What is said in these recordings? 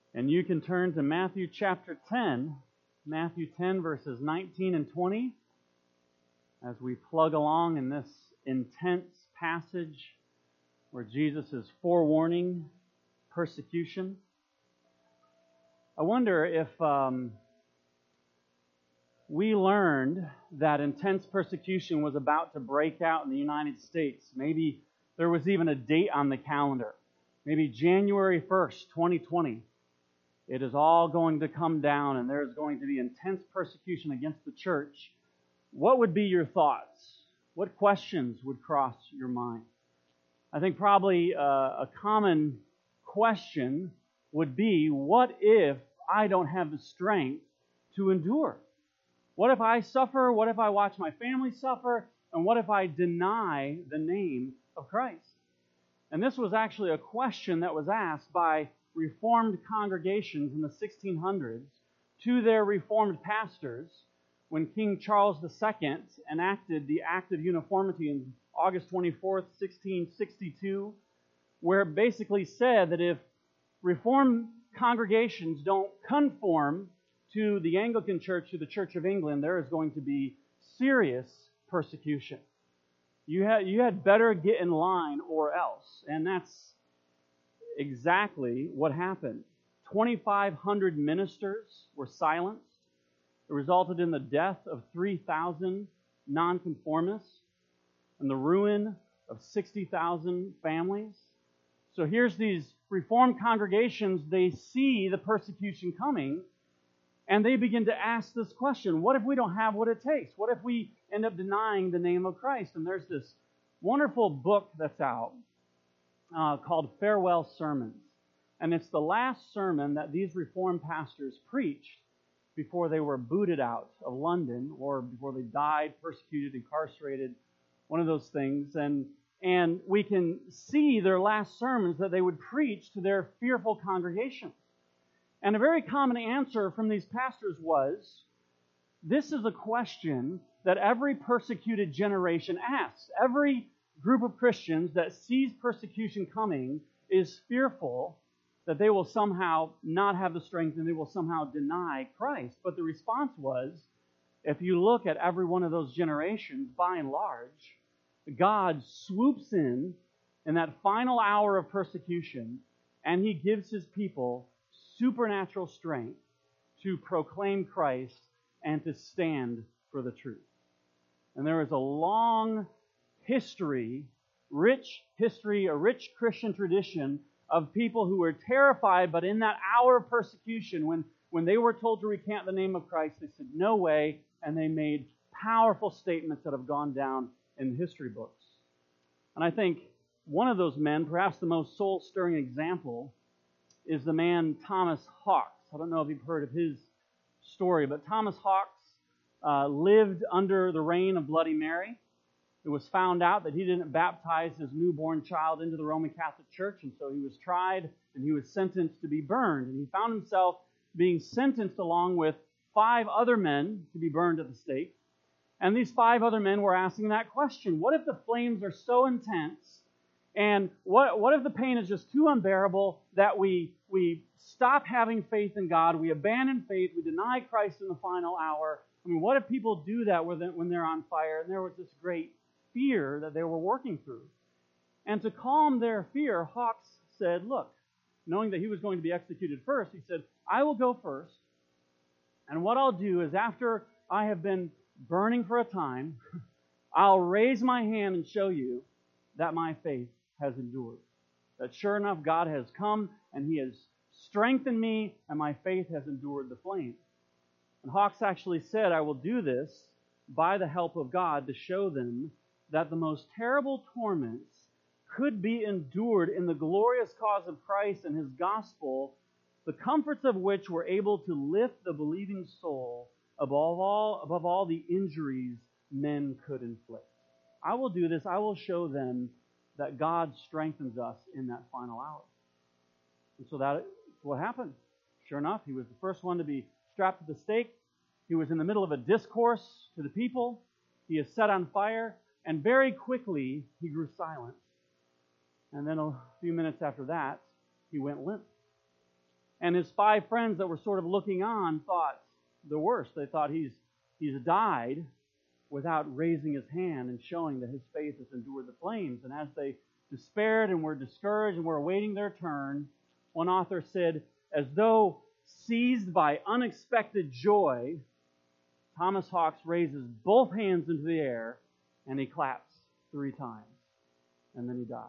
And you can turn to Matthew chapter 10, Matthew 10 verses 19 and 20, as we plug along in this intense passage where Jesus is forewarning persecution. I wonder if we learned that intense persecution was about to break out in the United States. Maybe there was even a date on the calendar. Maybe January 1st, 2020. It is all going to come down and there is going to be intense persecution against the church. What would be your thoughts? What questions would cross your mind? I think probably a common question would be, what if I don't have the strength to endure? What if I suffer? What if I watch my family suffer? And what if I deny the name of Christ? And this was actually a question that was asked by Reformed congregations in the 1600s to their Reformed pastors when King Charles II enacted the Act of Uniformity on August 24th, 1662, where it basically said that if Reformed congregations don't conform to the Anglican Church, to the Church of England, there is going to be serious persecution. You had better get in line or else. And that's exactly what happened. 2,500 ministers were silenced. It resulted in the death of 3,000 nonconformists and the ruin of 60,000 families. So here's these Reformed congregations, they see the persecution coming, and they begin to ask this question: what if we don't have what it takes? What if we end up denying the name of Christ? And there's this wonderful book that's out called Farewell Sermons. And it's the last sermon that these Reformed pastors preached before they were booted out of London, or before they died, persecuted, incarcerated, one of those things. And we can see their last sermons that they would preach to their fearful congregations. And a very common answer from these pastors was, this is a question that every persecuted generation asks. Every group of Christians that sees persecution coming is fearful that they will somehow not have the strength and they will somehow deny Christ. But the response was, if you look at every one of those generations, by and large, God swoops in that final hour of persecution, and He gives His people supernatural strength to proclaim Christ and to stand for the truth. And there is a long history, a rich Christian tradition of people who were terrified, but in that hour of persecution, when they were told to recant the name of Christ, they said, no way, and they made powerful statements that have gone down in history books. And I think one of those men, perhaps the most soul-stirring example, is the man Thomas Hawks. I don't know if you've heard of his story, but Thomas Hawks lived under the reign of Bloody Mary. It was found out that he didn't baptize his newborn child into the Roman Catholic Church, and so he was tried and he was sentenced to be burned. And he found himself being sentenced along with 5 other men to be burned at the stake. And these 5 other men were asking that question: what if the flames are so intense, and what if the pain is just too unbearable that we stop having faith in God, we abandon faith, we deny Christ in the final hour? I mean, what if people do that when they're on fire? And there was this great fear that they were working through. And to calm their fear, Hawks said, look, knowing that he was going to be executed first, he said, I will go first, and what I'll do is, after I have been burning for a time, I'll raise my hand and show you that my faith has endured. That sure enough, God has come and He has strengthened me, and my faith has endured the flame. And Hawks actually said, I will do this by the help of God to show them that the most terrible torments could be endured in the glorious cause of Christ and His gospel, the comforts of which were able to lift the believing soul above all the injuries men could inflict. I will do this. I will show them that God strengthens us in that final hour. And so that's what happened. Sure enough, he was the first one to be strapped to the stake. He was in the middle of a discourse to the people. He is set on fire, and very quickly he grew silent. And then a few minutes after that, he went limp. And his 5 friends that were sort of looking on thought the worst. They thought he's died without raising his hand and showing that his faith has endured the flames. And as they despaired and were discouraged and were awaiting their turn, one author said, as though seized by unexpected joy, Thomas Hawks raises both hands into the air and he claps 3 times. And then he dies.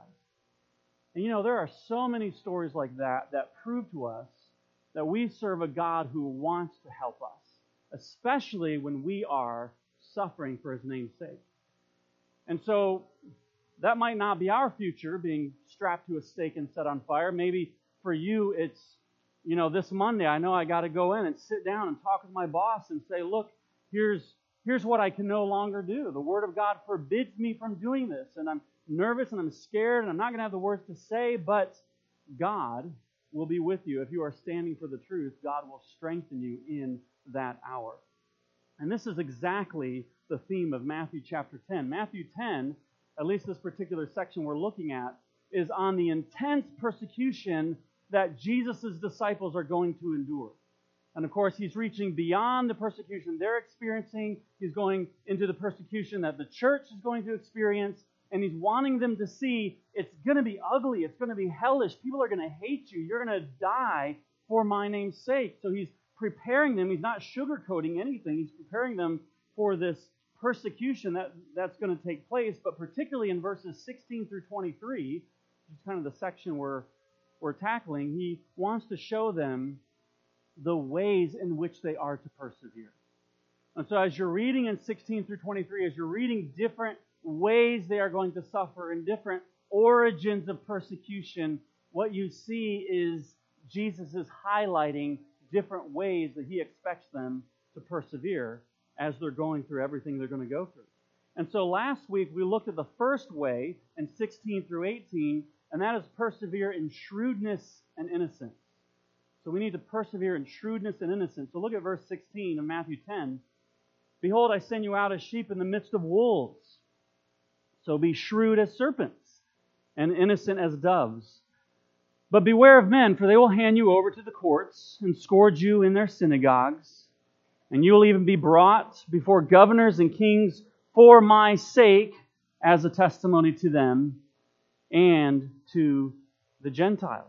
And there are so many stories like that prove to us that we serve a God who wants to help us, especially when we are suffering for His name's sake. And so that might not be our future, being strapped to a stake and set on fire. Maybe for you it's, this Monday, I know I got to go in and sit down and talk with my boss and say, look, here's what I can no longer do. The Word of God forbids me from doing this, and I'm nervous and I'm scared and I'm not going to have the words to say, but God will be with you. If you are standing for the truth, God will strengthen you in that hour. And this is exactly the theme of Matthew chapter 10. Matthew 10, at least this particular section we're looking at, is on the intense persecution that Jesus' disciples are going to endure. And of course, He's reaching beyond the persecution they're experiencing. He's going into the persecution that the church is going to experience. And He's wanting them to see it's going to be ugly. It's going to be hellish. People are going to hate you. You're going to die for my name's sake. So He's preparing them. Is not sugarcoating anything. He's preparing them for this persecution that's going to take place. But particularly in verses 16 through 23, which is kind of the section we're tackling, He wants to show them the ways in which they are to persevere. And so as you're reading in 16 through 23, as you're reading different ways they are going to suffer and different origins of persecution, what you see is Jesus is highlighting different ways that He expects them to persevere as they're going through everything they're going to go through. And so last week we looked at the first way in 16 through 18, and that is persevere in shrewdness and innocence. So we need to persevere in shrewdness and innocence. So look at verse 16 of Matthew 10. Behold, I send you out as sheep in the midst of wolves. So be shrewd as serpents and innocent as doves. But beware of men, for they will hand you over to the courts and scourge you in their synagogues. And you will even be brought before governors and kings for my sake as a testimony to them and to the Gentiles.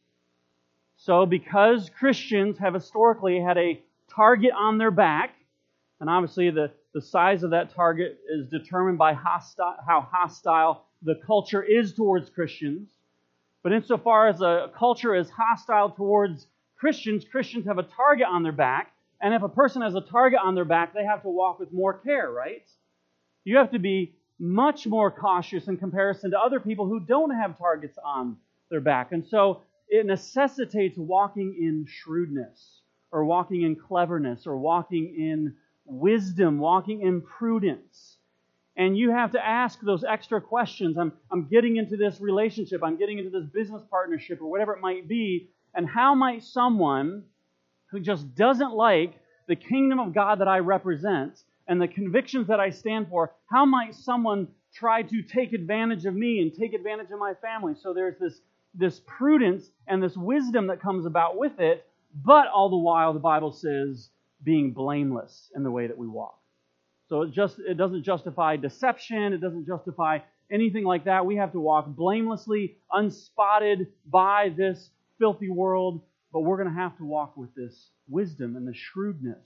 So because Christians have historically had a target on their back, and obviously the size of that target is determined by how hostile the culture is towards Christians. But insofar as a culture is hostile towards Christians, Christians have a target on their back. And if a person has a target on their back, they have to walk with more care, right? You have to be much more cautious in comparison to other people who don't have targets on their back. And so it necessitates walking in shrewdness, or walking in cleverness, or walking in wisdom, walking in prudence. And you have to ask those extra questions. I'm getting into this relationship, I'm getting into this business partnership, or whatever it might be, and how might someone who just doesn't like the kingdom of God that I represent and the convictions that I stand for, how might someone try to take advantage of me and take advantage of my family? So there's this prudence and this wisdom that comes about with it, but all the while the Bible says being blameless in the way that we walk. So it doesn't justify deception, it doesn't justify anything like that. We have to walk blamelessly, unspotted by this filthy world, but we're going to have to walk with this wisdom and the shrewdness.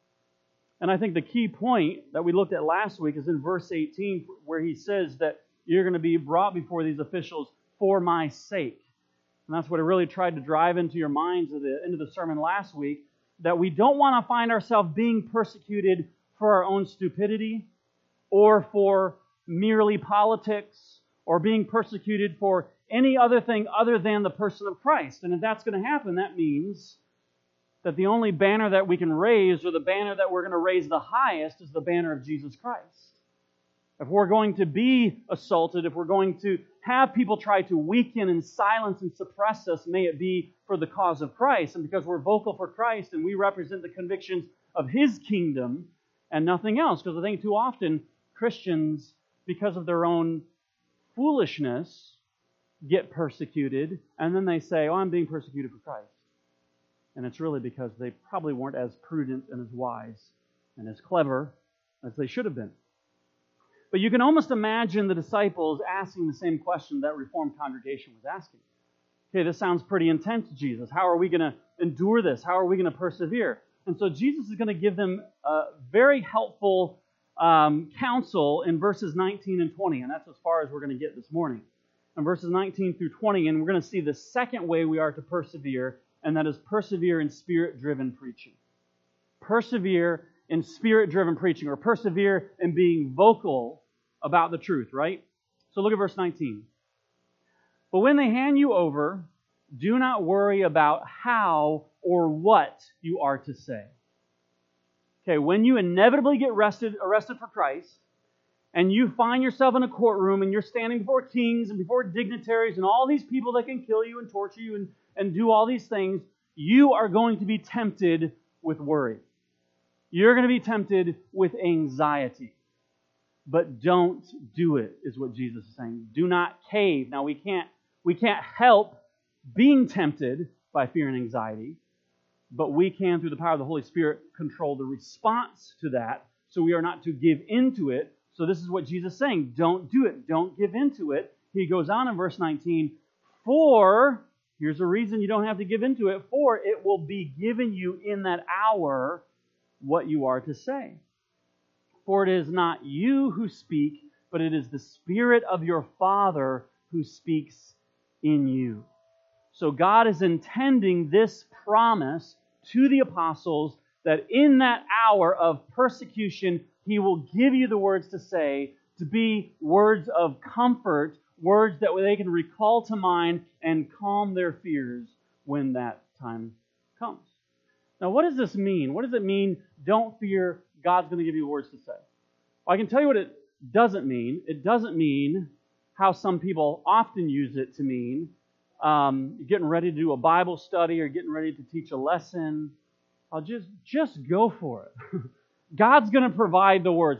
And I think the key point that we looked at last week is in verse 18, where he says that you're going to be brought before these officials for my sake. And that's what I really tried to drive into your minds into the sermon last week, that we don't want to find ourselves being persecuted for our own stupidity, or for merely politics, or being persecuted for any other thing other than the person of Christ. And if that's going to happen, that means that the only banner that we can raise, or the banner that we're going to raise the highest, is the banner of Jesus Christ. If we're going to be assaulted, if we're going to have people try to weaken and silence and suppress us, may it be for the cause of Christ. And because we're vocal for Christ and we represent the convictions of His kingdom and nothing else. Because I think too often Christians, because of their own foolishness, get persecuted, and then they say, oh, I'm being persecuted for Christ. And it's really because they probably weren't as prudent and as wise and as clever as they should have been. But you can almost imagine the disciples asking the same question that Reformed congregation was asking. Okay, this sounds pretty intense, Jesus. How are we going to endure this? How are we going to persevere? And so Jesus is going to give them a very helpful counsel in verses 19 and 20. And that's as far as we're going to get this morning. In verses 19 through 20, and we're going to see the second way we are to persevere, and that is persevere in Spirit-driven preaching. Persevere in Spirit-driven preaching, or persevere in being vocal about the truth, right? So look at verse 19. But when they hand you over, do not worry about how or what you are to say. Okay, when you inevitably get arrested for Christ, and you find yourself in a courtroom, and you're standing before kings and before dignitaries and all these people that can kill you and torture you and do all these things, you are going to be tempted with worry. You're going to be tempted with anxiety. But don't do it, is what Jesus is saying. Do not cave. Now, we can't help being tempted by fear and anxiety, but we can, through the power of the Holy Spirit, control the response to that, so we are not to give into it. So this is what Jesus is saying. Don't do it. Don't give into it. He goes on in verse 19, for, here's a reason you don't have to give into it, for it will be given you in that hour what you are to say. For it is not you who speak, but it is the Spirit of your Father who speaks in you. So God is intending this promise to the apostles that in that hour of persecution, He will give you the words to say, to be words of comfort, words that they can recall to mind and calm their fears when that time comes. Now, what does this mean? What does it mean, don't fear, God's going to give you words to say? Well, I can tell you what it doesn't mean. It doesn't mean how some people often use it to mean, getting ready to do a Bible study or getting ready to teach a lesson. I'll just go for it. God's going to provide the words.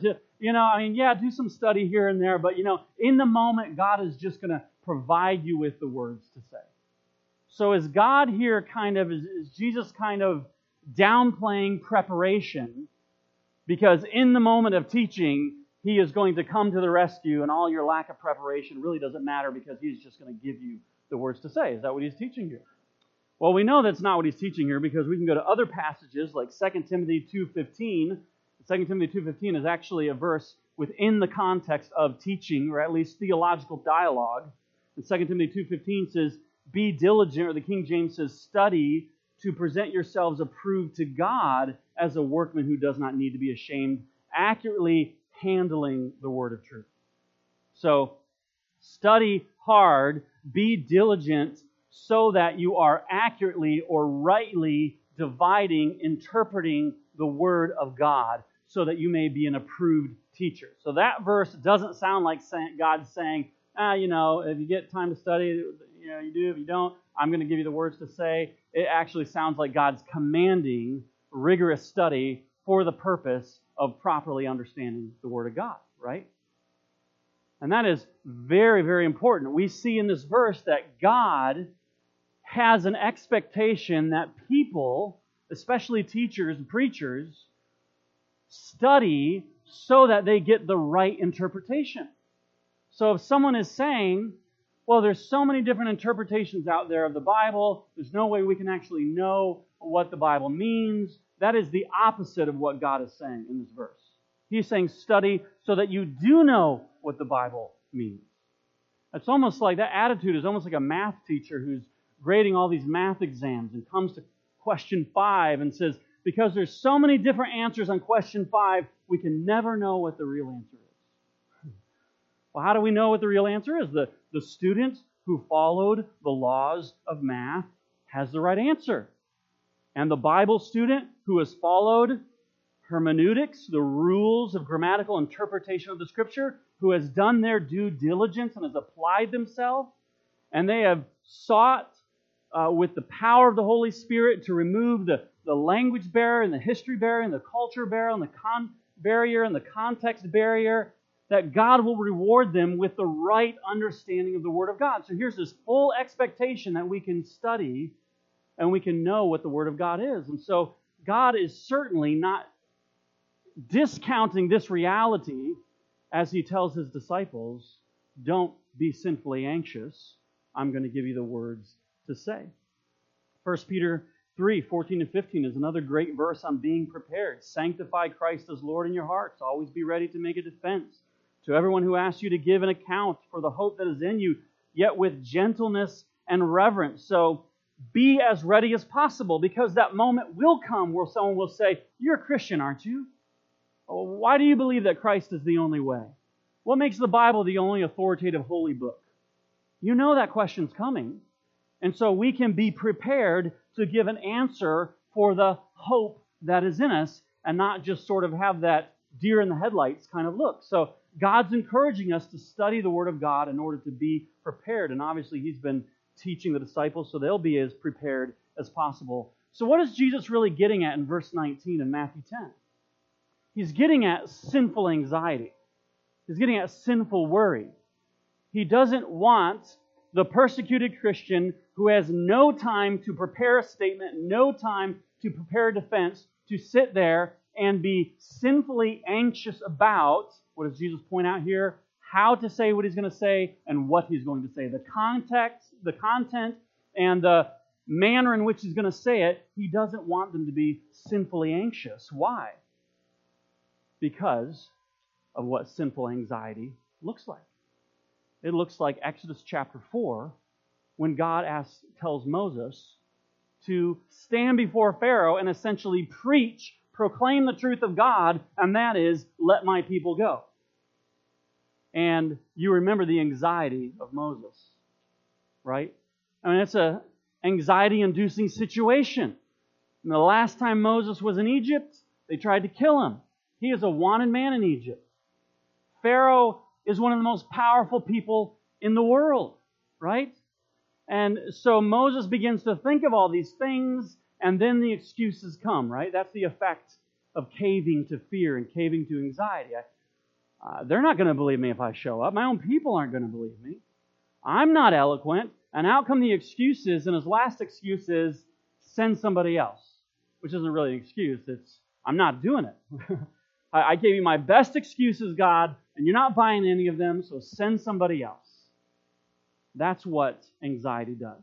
Do some study here and there, but, in the moment, God is just going to provide you with the words to say. So is God here is Jesus kind of downplaying preparation, because in the moment of teaching, He is going to come to the rescue, and all your lack of preparation really doesn't matter because He's just going to give you the words to say. Is that what He's teaching here? Well, we know that's not what He's teaching here, because we can go to other passages like 2 Timothy 2:15. 2 Timothy 2:15 is actually a verse within the context of teaching, or at least theological dialogue. And 2 Timothy 2:15 says, be diligent, or the King James says, study to present yourselves approved to God as a workman who does not need to be ashamed, accurately handling the word of truth. So, study hard, be diligent, so that you are accurately or rightly dividing, interpreting the Word of God, so that you may be an approved teacher. So that verse doesn't sound like God saying, if you get time to study, you do. If you don't, I'm going to give you the words to say. It actually sounds like God's commanding rigorous study for the purpose of properly understanding the Word of God, right? And that is very, very important. We see in this verse that God has an expectation that people, especially teachers and preachers, study so that they get the right interpretation. So if someone is saying, well, there's so many different interpretations out there of the Bible, there's no way we can actually know what the Bible means, that is the opposite of what God is saying in this verse. He's saying study so that you do know what the Bible means. It's almost like, that attitude is almost like a math teacher who's grading all these math exams and comes to question 5 and says, because there's so many different answers on question 5, we can never know what the real answer is. Well, how do we know what the real answer is? The student who followed the laws of math has the right answer. And the Bible student who has followed hermeneutics, the rules of grammatical interpretation of the Scripture, who has done their due diligence and has applied themselves, and they have sought with the power of the Holy Spirit to remove the language barrier and the history barrier and the culture barrier and the barrier and the context barrier, that God will reward them with the right understanding of the Word of God. So here's this full expectation that we can study and we can know what the Word of God is. And so God is certainly not discounting this reality as He tells His disciples, don't be sinfully anxious. I'm going to give you the words to say. 1 Peter 3:14 and 15 is another great verse on being prepared. Sanctify Christ as Lord in your hearts. Always be ready to make a defense to everyone who asks you to give an account for the hope that is in you, yet with gentleness and reverence. So be as ready as possible, because that moment will come where someone will say, you're a Christian, aren't you? Why do you believe that Christ is the only way? What makes the Bible the only authoritative holy book? You know that question's coming. And so we can be prepared to give an answer for the hope that is in us and not just sort of have that deer in the headlights kind of look. So God's encouraging us to study the Word of God in order to be prepared. And obviously He's been teaching the disciples, so they'll be as prepared as possible. So what is Jesus really getting at in verse 19 in Matthew 10? He's getting at sinful anxiety. He's getting at sinful worry. He doesn't want the persecuted Christian who has no time to prepare a statement, no time to prepare a defense, to sit there and be sinfully anxious about, what does Jesus point out here? How to say what He's going to say and what He's going to say. The context, the content, and the manner in which He's going to say it, He doesn't want them to be sinfully anxious. Why? Because of what sinful anxiety looks like. It looks like Exodus chapter 4, when God tells Moses to stand before Pharaoh and essentially preach, proclaim the truth of God, and that is, let my people go. And you remember the anxiety of Moses, right? I mean, it's an anxiety-inducing situation. And the last time Moses was in Egypt, they tried to kill him. He is a wanted man in Egypt. Pharaoh is one of the most powerful people in the world, right? And so Moses begins to think of all these things, and then the excuses come, right? That's the effect of caving to fear and caving to anxiety. They're not going to believe me if I show up. My own people aren't going to believe me. I'm not eloquent, and out come the excuses, and his last excuse is, send somebody else, which isn't really an excuse. It's, I'm not doing it. I gave you my best excuses, God, and you're not buying any of them, so send somebody else. That's what anxiety does.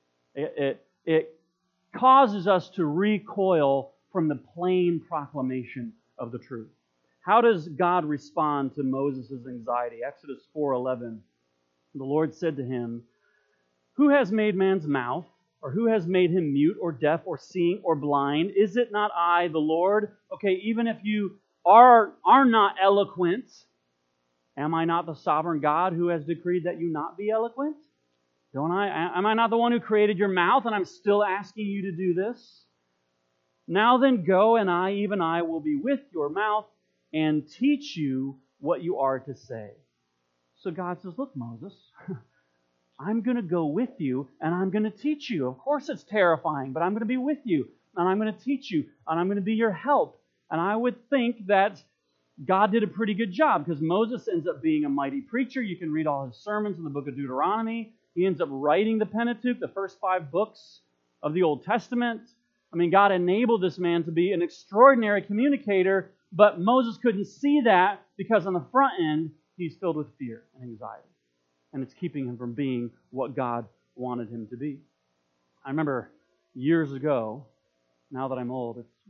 It causes us to recoil from the plain proclamation of the truth. How does God respond to Moses' anxiety? Exodus 4:11. The Lord said to him, who has made man's mouth, or who has made him mute, or deaf, or seeing, or blind? Is it not I, the Lord? Okay, even if you are not eloquent, am I not the sovereign God who has decreed that you not be eloquent? Don't I? Am I not the one who created your mouth, and I'm still asking you to do this? Now then go, and I, even I, will be with your mouth and teach you what you are to say. So God says, look, Moses, I'm going to go with you, and I'm going to teach you. Of course it's terrifying, but I'm going to be with you, and I'm going to teach you, and I'm going to be your help. And I would think that God did a pretty good job, because Moses ends up being a mighty preacher. You can read all his sermons in the book of Deuteronomy. He ends up writing the Pentateuch, the first 5 books of the Old Testament. I mean, God enabled this man to be an extraordinary communicator, but Moses couldn't see that because on the front end, he's filled with fear and anxiety. And it's keeping him from being what God wanted him to be. I remember years ago, now that I'm old, it's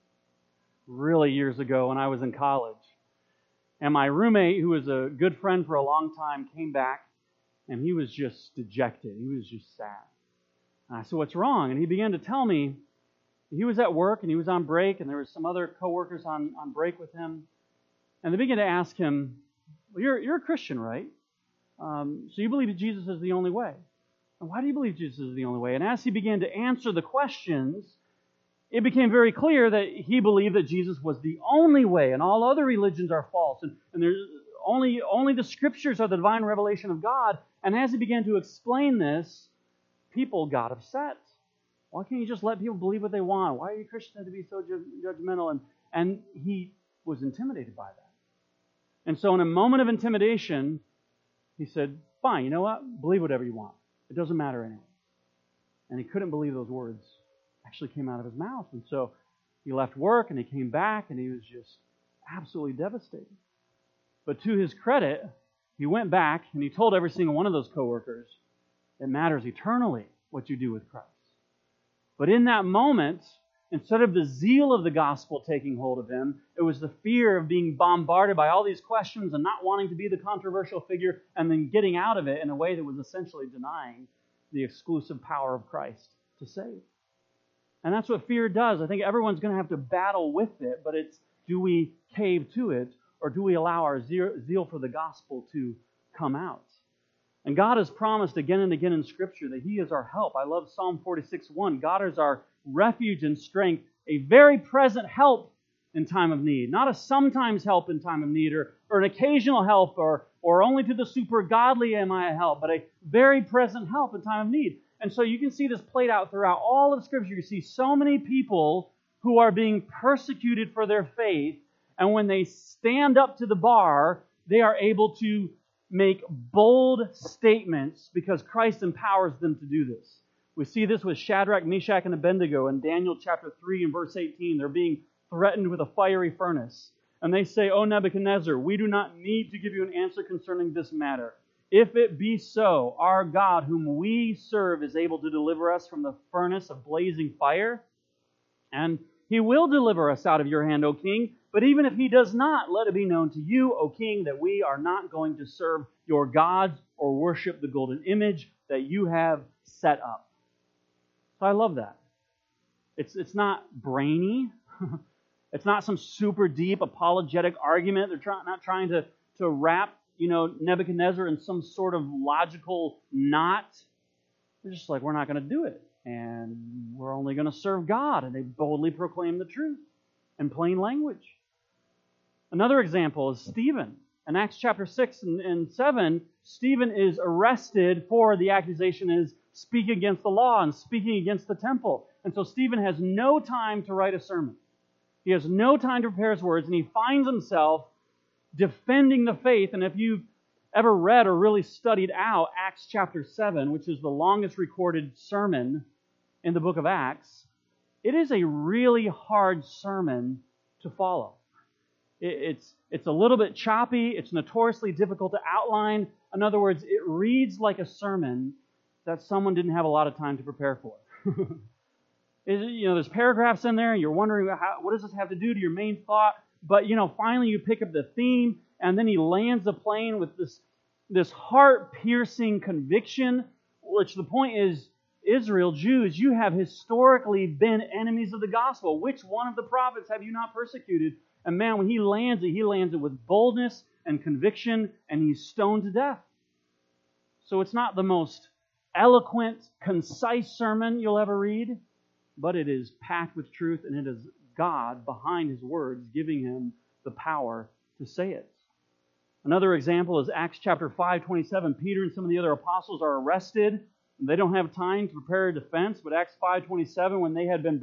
really years ago when I was in college. And my roommate, who was a good friend for a long time, came back, and he was just dejected. He was just sad. And I said, what's wrong? And he began to tell me he was at work, and he was on break, and there were some other coworkers on break with him. And they began to ask him, well, you're a Christian, right? So you believe that Jesus is the only way. And why do you believe Jesus is the only way? And as he began to answer the questions, it became very clear that he believed that Jesus was the only way, and all other religions are false. And there's only the Scriptures are the divine revelation of God. And as he began to explain this, people got upset. Why can't you just let people believe what they want? Why are you Christian to be so judgmental? And he was intimidated by that. And so in a moment of intimidation, he said, fine, you know what? Believe whatever you want. It doesn't matter anyway. And he couldn't believe those words actually came out of his mouth. And so he left work and he came back and he was just absolutely devastated. But to his credit, he went back and he told every single one of those coworkers, it matters eternally what you do with Christ. But in that moment, instead of the zeal of the gospel taking hold of him, it was the fear of being bombarded by all these questions and not wanting to be the controversial figure and then getting out of it in a way that was essentially denying the exclusive power of Christ to save. And that's what fear does. I think everyone's going to have to battle with it, but it's, do we cave to it, or do we allow our zeal for the gospel to come out? And God has promised again and again in Scripture that He is our help. I love Psalm 46:1. God is our refuge and strength, a very present help in time of need. Not a sometimes help in time of need, or an occasional help, or only to the super godly am I a help, but a very present help in time of need. And so you can see this played out throughout all of Scripture. You see so many people who are being persecuted for their faith, and when they stand up to the bar, they are able to make bold statements because Christ empowers them to do this. We see this with Shadrach, Meshach, and Abednego in Daniel chapter 3 and verse 18. They're being threatened with a fiery furnace. And they say, O Nebuchadnezzar, we do not need to give you an answer concerning this matter. If it be so, our God, whom we serve, is able to deliver us from the furnace of blazing fire, and He will deliver us out of your hand, O king. But even if He does not, let it be known to you, O king, that we are not going to serve your gods or worship the golden image that you have set up. So I love that. It's not brainy. It's not some super deep apologetic argument. They're not trying to wrap Nebuchadnezzar in some sort of logical knot. They're just like, we're not going to do it. And we're only going to serve God. And they boldly proclaim the truth in plain language. Another example is Stephen. In Acts chapter 6 and 7, Stephen is arrested for the accusation is speaking against the law and speaking against the temple. And so Stephen has no time to write a sermon. He has no time to prepare his words, and he finds himself defending the faith. And if you've ever read or really studied out Acts chapter 7, which is the longest recorded sermon in the book of Acts, it is a really hard sermon to follow. It's a little bit choppy. It's notoriously difficult to outline. In other words, it reads like a sermon that someone didn't have a lot of time to prepare for. There's paragraphs in there, and you're wondering, what does this have to do to your main thought? But, finally you pick up the theme, and then he lands the plane with this heart-piercing conviction, which the point is, Israel, Jews, you have historically been enemies of the gospel. Which one of the prophets have you not persecuted? And man, when he lands it with boldness and conviction, and he's stoned to death. So it's not the most eloquent, concise sermon you'll ever read, but it is packed with truth, and it is God behind His words giving him the power to say it. Another example is Acts chapter 5:27. Peter and some of the other apostles are arrested. They don't have time to prepare a defense, but Acts 5:27, when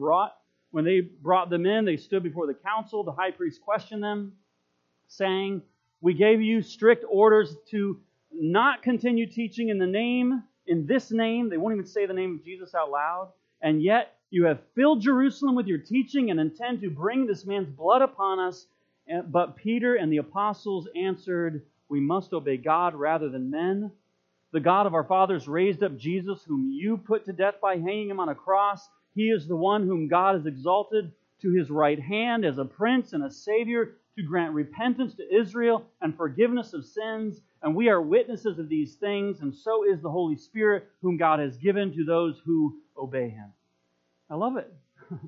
they brought them in, they stood before the council. The high priest questioned them, saying, we gave you strict orders to not continue teaching in this name. They won't even say the name of Jesus out loud. And yet you have filled Jerusalem with your teaching and intend to bring this man's blood upon us. But Peter and the apostles answered, we must obey God rather than men. The God of our fathers raised up Jesus, whom you put to death by hanging Him on a cross. He is the one whom God has exalted to His right hand as a prince and a savior to grant repentance to Israel and forgiveness of sins. And we are witnesses of these things, and so is the Holy Spirit, whom God has given to those who obey Him. I love it.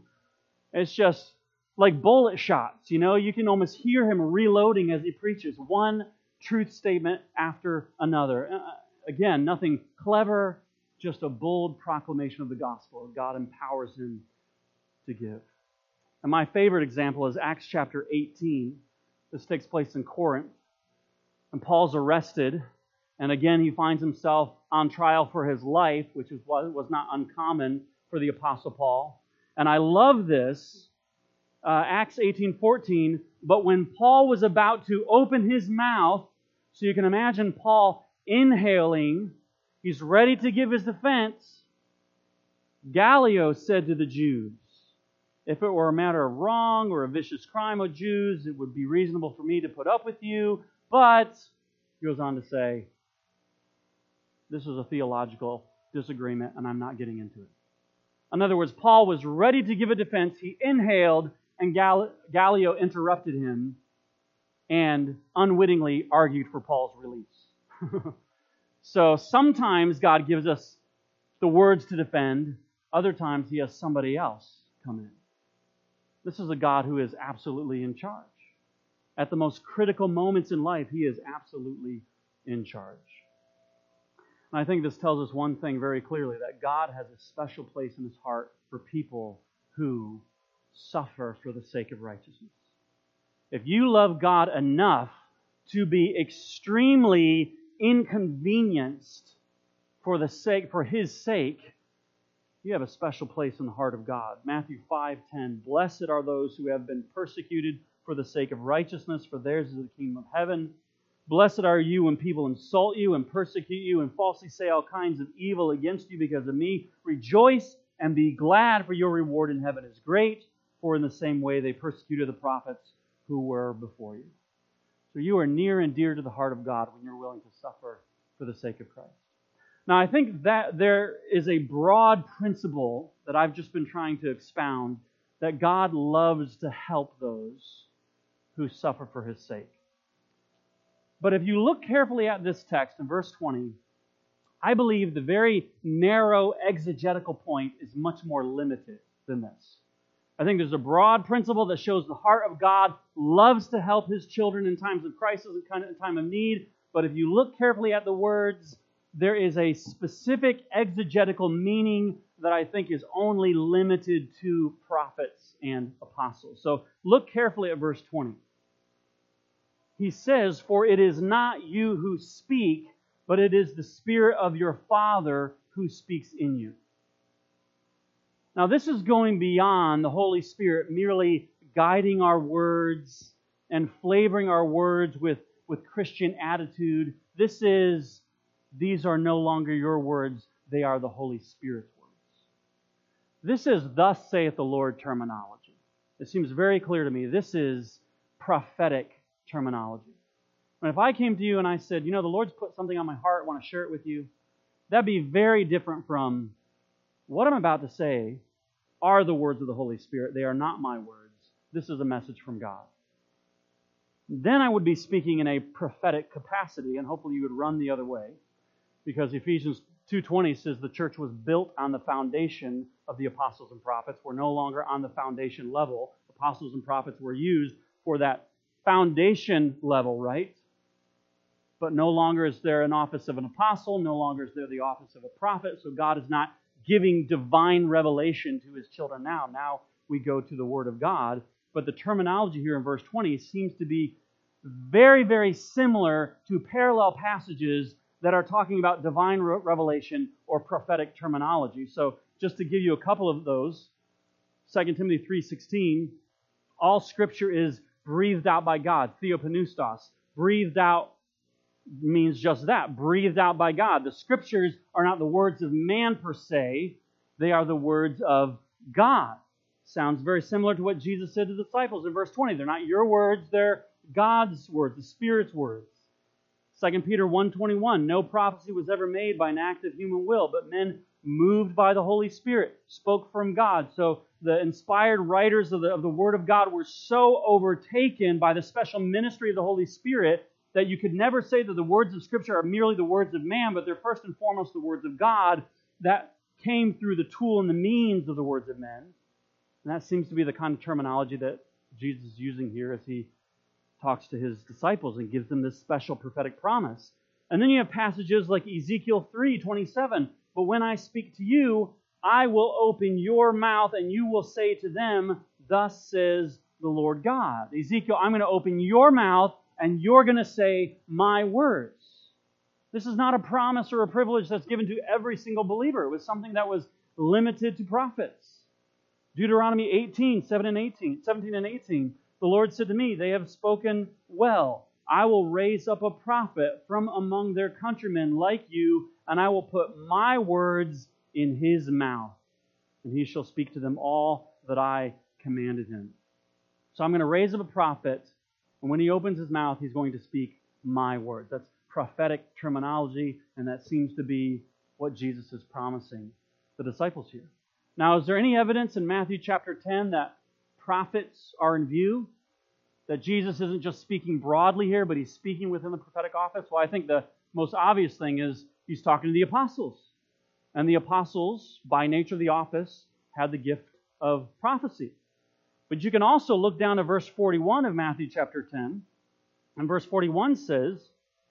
It's just like bullet shots. You can almost hear him reloading as he preaches, one truth statement after another. Again, nothing clever, just a bold proclamation of the gospel. God empowers him to give. And my favorite example is Acts chapter 18. This takes place in Corinth. And Paul's arrested. And again, he finds himself on trial for his life, which was not uncommon for the Apostle Paul. And I love this. Acts 18:14. But when Paul was about to open his mouth, so you can imagine Paul inhaling, he's ready to give his defense. Gallio said to the Jews, if it were a matter of wrong or a vicious crime, O Jews, it would be reasonable for me to put up with you. But, he goes on to say, this was a theological disagreement, and I'm not getting into it. In other words, Paul was ready to give a defense. He inhaled, and Gallio interrupted him and unwittingly argued for Paul's release. So sometimes God gives us the words to defend. Other times He has somebody else come in. This is a God who is absolutely in charge. At the most critical moments in life, He is absolutely in charge. And I think this tells us one thing very clearly, that God has a special place in His heart for people who suffer for the sake of righteousness. If you love God enough to be extremely inconvenienced for His sake, you have a special place in the heart of God. Matthew 5:10, blessed are those who have been persecuted for the sake of righteousness, for theirs is the kingdom of heaven. Blessed are you when people insult you and persecute you and falsely say all kinds of evil against you because of me. Rejoice and be glad, for your reward in heaven is great, for in the same way they persecuted the prophets who were before you. So you are near and dear to the heart of God when you're willing to suffer for the sake of Christ. Now, I think that there is a broad principle that I've just been trying to expound, that God loves to help those who suffer for His sake. But if you look carefully at this text in verse 20, I believe the very narrow exegetical point is much more limited than this. I think there's a broad principle that shows the heart of God loves to help His children in times of crisis and in time of need. But if you look carefully at the words, there is a specific exegetical meaning that I think is only limited to prophets and apostles. So look carefully at verse 20. He says, for it is not you who speak, but it is the Spirit of your Father who speaks in you. Now this is going beyond the Holy Spirit merely guiding our words and flavoring our words with Christian attitude. These are no longer your words, they are the Holy Spirit's words. This is thus saith the Lord terminology. It seems very clear to me. This is prophetic terminology. And if I came to you and I said, the Lord's put something on my heart, I want to share it with you, that'd be very different from what I'm about to say are the words of the Holy Spirit. They are not my words. This is a message from God. Then I would be speaking in a prophetic capacity, and hopefully you would run the other way, because Ephesians 2:20 says the church was built on the foundation of the apostles and prophets. We're no longer on the foundation level. Apostles and prophets were used for that foundation level, right? But no longer is there an office of an apostle, no longer is there the office of a prophet, so God is not giving divine revelation to His children now. Now we go to the Word of God, but the terminology here in verse 20 seems to be very, very similar to parallel passages that are talking about divine revelation or prophetic terminology. So just to give you a couple of those, 2 Timothy 3:16, all Scripture is breathed out by God, theopneustos. Breathed out means just that, breathed out by God. The Scriptures are not the words of man per se, they are the words of God. Sounds very similar to what Jesus said to the disciples in verse 20. They're not your words, they're God's words, the Spirit's words. 2 Peter 1:21, no prophecy was ever made by an act of human will, but men moved by the Holy Spirit spoke from God. So the inspired writers of the Word of God were so overtaken by the special ministry of the Holy Spirit that you could never say that the words of Scripture are merely the words of man, but they're first and foremost the words of God that came through the tool and the means of the words of men. And that seems to be the kind of terminology that Jesus is using here as He talks to His disciples and gives them this special prophetic promise. And then you have passages like Ezekiel 3:27. But when I speak to you, I will open your mouth and you will say to them, thus says the Lord God. Ezekiel, I'm going to open your mouth and you're going to say my words. This is not a promise or a privilege that's given to every single believer. It was something that was limited to prophets. Deuteronomy 17 and 18. The Lord said to me, they have spoken well. I will raise up a prophet from among their countrymen like you, and I will put my words in his mouth. and he shall speak to them all that I commanded him. So I'm going to raise up a prophet, and when he opens his mouth, he's going to speak my words. That's prophetic terminology, and that seems to be what Jesus is promising the disciples here. Now, is there any evidence in Matthew chapter 10 that prophets are in view? That Jesus isn't just speaking broadly here, but he's speaking within the prophetic office? Well, I think the most obvious thing is he's talking to the apostles. And the apostles, by nature of the office, had the gift of prophecy. But you can also look down to verse 41 of Matthew chapter 10. And verse 41 says,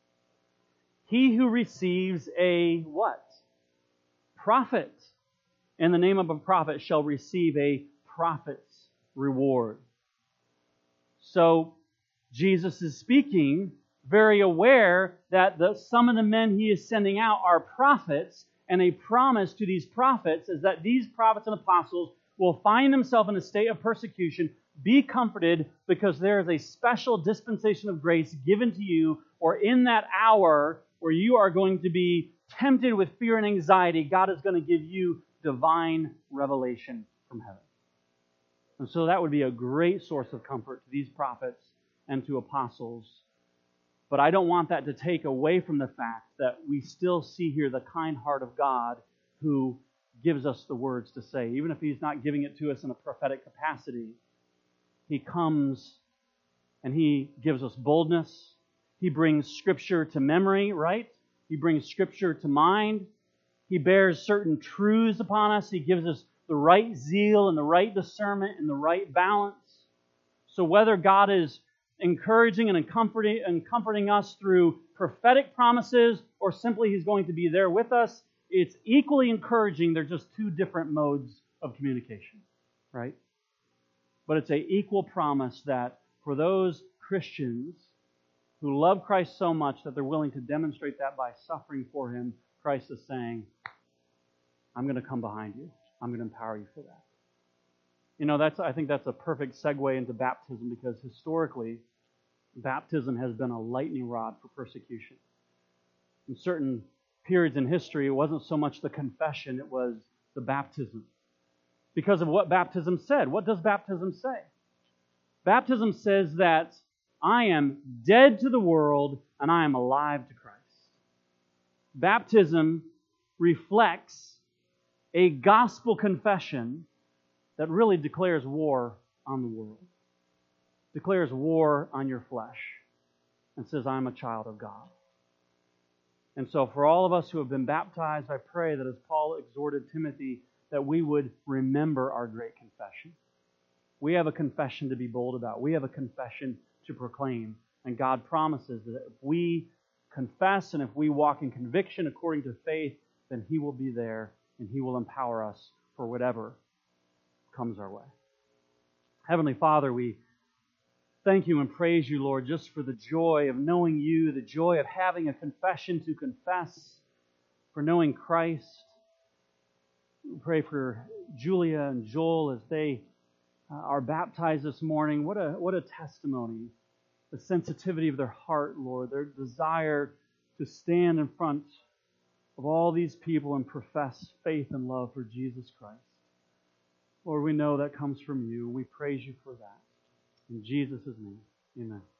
he who receives a what? Prophet in the name of a prophet shall receive a prophet's reward. So Jesus is speaking, very aware that some of the men he is sending out are prophets, and a promise to these prophets is that these prophets and apostles will find themselves in a state of persecution, be comforted, because there is a special dispensation of grace given to you, or in that hour where you are going to be tempted with fear and anxiety, God is going to give you divine revelation from heaven. And so that would be a great source of comfort to these prophets and to apostles. But I don't want that to take away from the fact that we still see here the kind heart of God who gives us the words to say. Even if He's not giving it to us in a prophetic capacity, He comes and He gives us boldness. He brings Scripture to memory, right? He brings Scripture to mind. He bears certain truths upon us. He gives us the right zeal and the right discernment and the right balance. So whether God is encouraging and comforting us through prophetic promises or simply He's going to be there with us, it's equally encouraging. They're just two different modes of communication, right? But it's an equal promise that for those Christians who love Christ so much that they're willing to demonstrate that by suffering for Him, Christ is saying, I'm going to come behind you. I'm going to empower you for that. You know, I think that's a perfect segue into baptism, because historically, baptism has been a lightning rod for persecution. In certain periods in history, it wasn't so much the confession, it was the baptism. Because of what baptism said. What does baptism say? Baptism says that I am dead to the world and I am alive to Christ. Baptism reflects a gospel confession that really declares war on the world, declares war on your flesh, and says, I'm a child of God. And so for all of us who have been baptized, I pray that as Paul exhorted Timothy, that we would remember our great confession. We have a confession to be bold about. We have a confession to proclaim. And God promises that if we confess and if we walk in conviction according to faith, then He will be there and He will empower us for whatever comes our way. Heavenly Father, we thank You and praise You, Lord, just for the joy of knowing You, the joy of having a confession to confess, for knowing Christ. We pray for Julia and Joel as they are baptized this morning. What a testimony. The sensitivity of their heart, Lord, their desire to stand in front of all these people and profess faith and love for Jesus Christ. Lord, we know that comes from You. We praise You for that. In Jesus' name, amen.